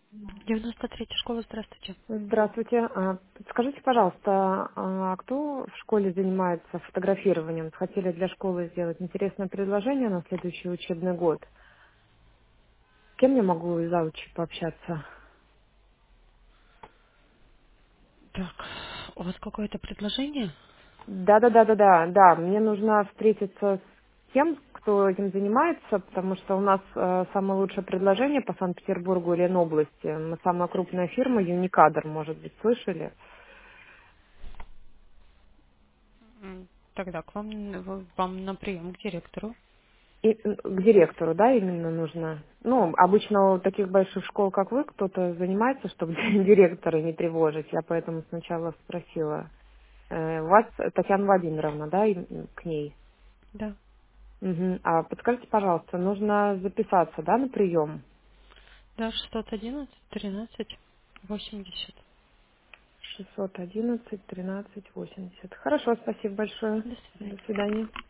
93-я школа, здравствуйте. Здравствуйте. Подскажите, пожалуйста, кто в школе занимается фотографированием? Хотели для школы сделать интересное предложение на следующий учебный год. С кем я могу из заучи пообщаться? Так, у вас какое-то предложение? Да. Мне нужно встретиться с тем, кто этим занимается, потому что у нас самое лучшее предложение по Санкт-Петербургу и Ленобласти. Мы самая крупная фирма, Юникадр, может быть, слышали? Тогда к вам, вам на прием к директору. К директору, да, именно нужно. Ну, обычно у таких больших школ, как вы, кто-то занимается, чтобы директора не тревожить. Я поэтому сначала спросила. У вас Татьяна Владимировна, да, к ней? Да. Мгм. А подскажите, пожалуйста, нужно записаться, да, на прием? Да, 611 13 80. 611 13 80. Хорошо, спасибо большое. До До свидания. свидания.